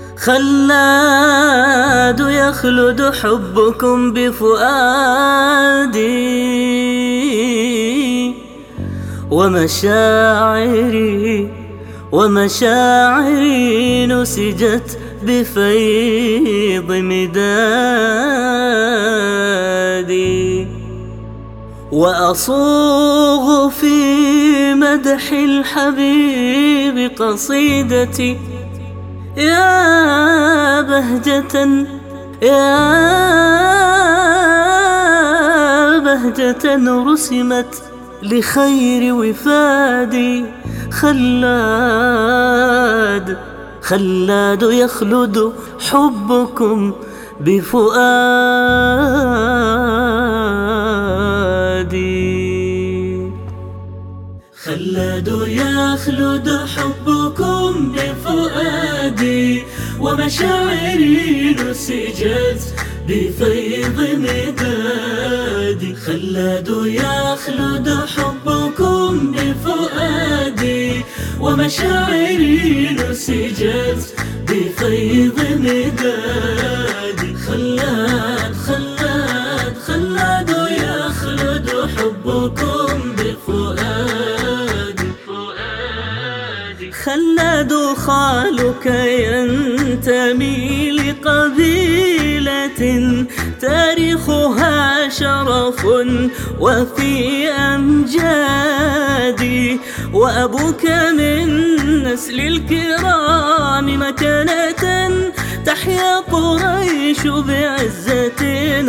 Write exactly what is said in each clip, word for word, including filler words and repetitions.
خلاد يخلد حبكم بفؤادي ومشاعري ومشاعري نسجت بفيض مدادي وأصوغ في مدح الحبيب قصيدتي يا بهجة يا بهجة رسمت لخير وفادي. خلاد خلاد يخلد حبكم بفؤادي. خلاد يخلد حبكم بفؤادي ومشاعري نسجت بفيض مدادي. خلاد يخلد حبكم بفؤادي ومشاعري نسجت بفيض مدادي. خلاد خلاد خلاد يخلد حبكم بفؤادي. خلاد خالك ينتمي لقبيلة تاريخها شرف وفي أمجادي وأبوك من نسل الكرام مكانة تحيا قريش بعزة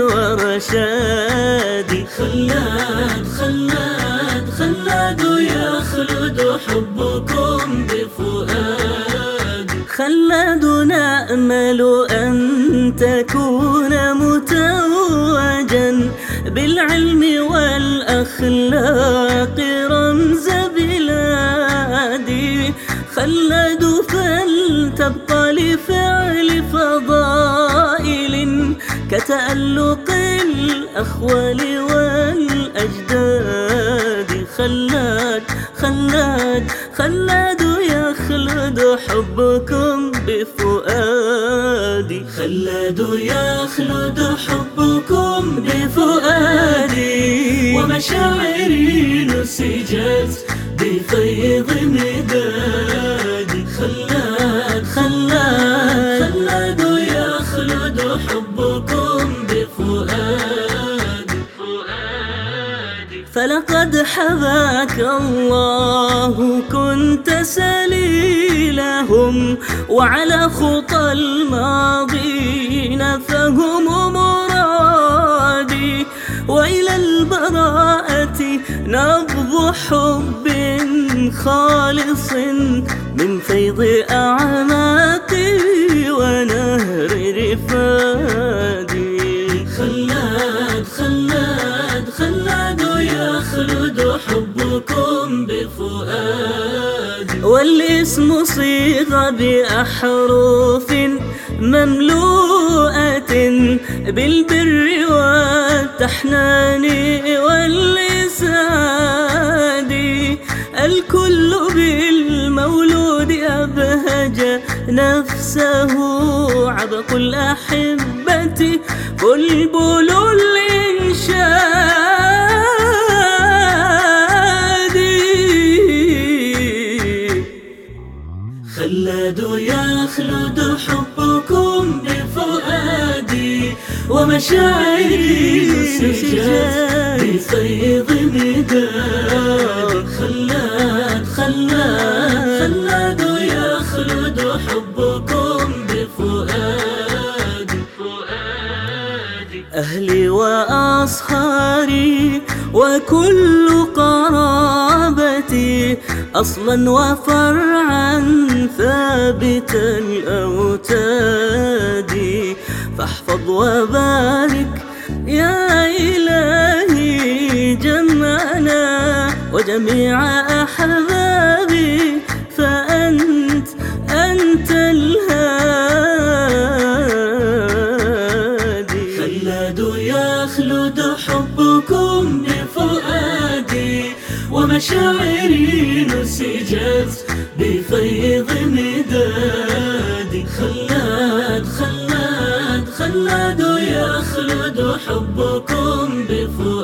ورشاد. خلاد خلاد خلاد يخلد حبكم بفؤادي. خلاد نأمل أن تكون متوجا بالعلم والأخلاق رمز بلادي. خلاد فلتبقى لفعل فضائل كتألق الأخوال والأجداد. خلاد خلاد خلاد يخلد حبكم بفؤادي. خلاد يخلد حبكم بفؤادي ومشاعري نسجت بفيض مدادي. خلاد خلاد خلاد يخلد حبكم بفؤادي. فلقد حباك الله كنت سليلهم وعلى خطى الماضين فهم مرادي. وإلى البراءة نبض حب خالص من فيض أعماقي ونهر رفادي. خلاد خلاد خلاد يخلد حبكم بفؤادي. والاسم صيغ بأحرف مملوءة بالبر والتحنان والإسعاد. الكل بالمولود أبهج نفسه عبق الأحبة بلبل الإنشاد. خلاد يخلد حبكم بفؤادي ومشاعري نسجت بفيض مدادي. خلاد خلاد خلاد يخلد حبكم بفؤادي. أهلي وأصهاري وكل قرابتي أصلا وفرعا ثابت الأوتاد. فاحفظ وبارك يا إلهي جمعنا وجميع أحبابي فأنت أنت الهادي. خلاد يخلد حبكم بفؤادي ومشاعري نسجت بفيض مدادي. خلاد يخلد يخلد حبكم بفؤادي.